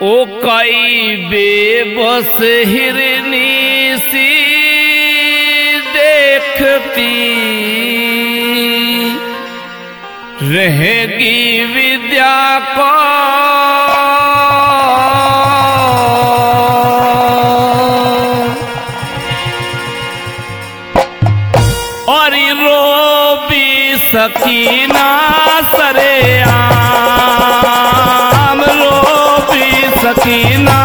ओ कई बेबस हिरनी सी देखती रहेगी विद्या को और रो भी सकीना सरेआम, रो भी सकीना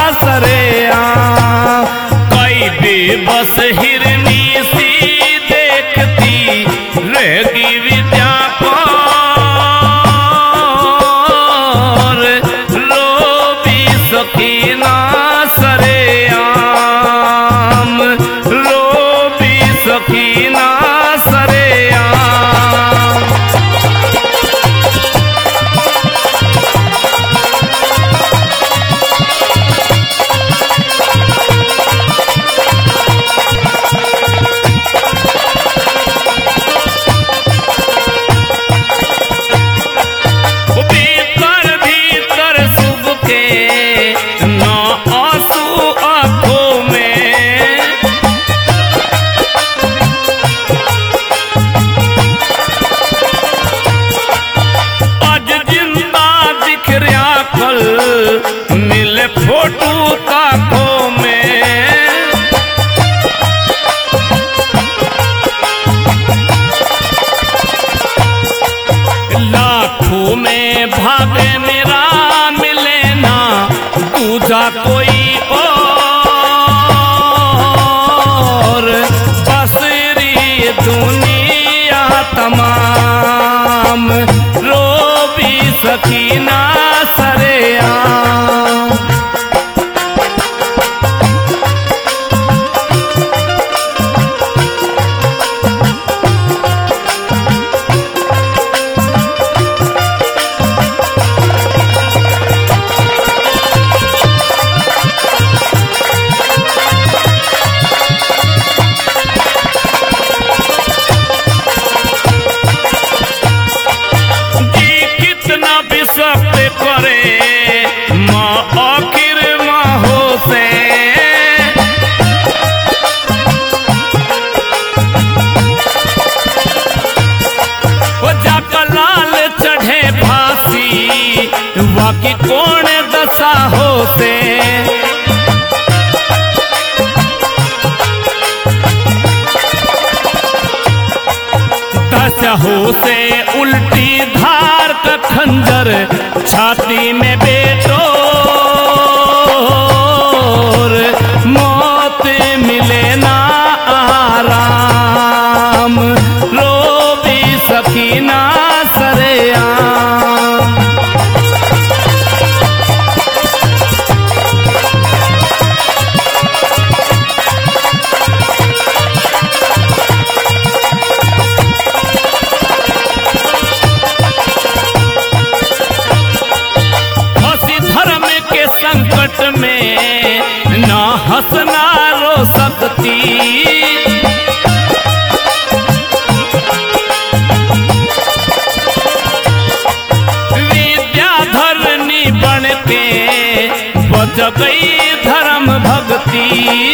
सरेआम। कई बेबस हिरनी सी देखती रहेगी विद्या को, रो भी सकीना सरेआम, रो भी सकीना सरेआम। भीतर भीतर सुख के ना आंसू आंखों में, आज जिंदा दिख रहा कल मिले फोटो ताकों में। लाखों में भागे मेरा मिले ना दूजा कोई और, बसरी दुनिया तमाम रो भी सकीना सरेआम। सत्य करे माँ आखिर माहो से, वो जाकर लाल चढ़े फांसी वाकी कौन दशा हो से। दशा हो से उल्टी धार का खंजर छाती में बेटो, मौत मिले ना आराम रो भी सकीना सरेआम। संकट में ना हंसना रो सकती, विद्याधरनी बन के बच गई धर्म भक्ति।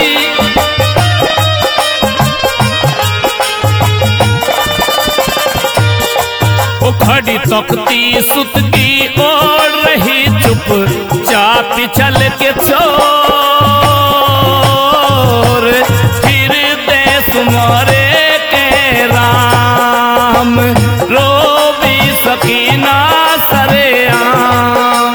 वो खड़ी तख्ती सुत की ओर रही चुप चाप चल के छोर, फिर देश मोरे के राम रो भी सकीना सरेआम।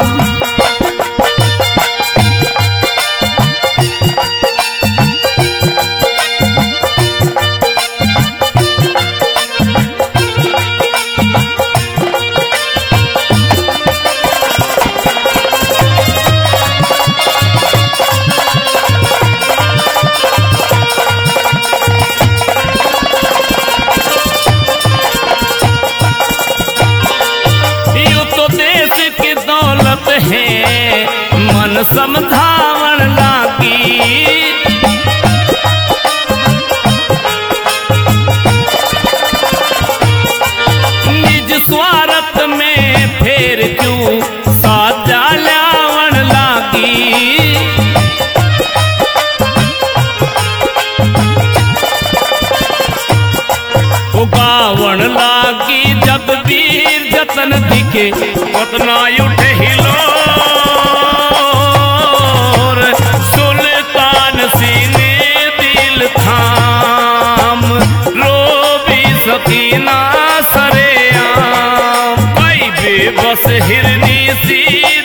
है मन समझावन लागी, निज स्वार्थ में फेर क्यों साजा ल्यावन लागी। जतन दिखे उतना उठे हिलोर। सुल्तान सीने दिल थाम रोबी सकीना सरेआम। कोई बेबस हिरनी सी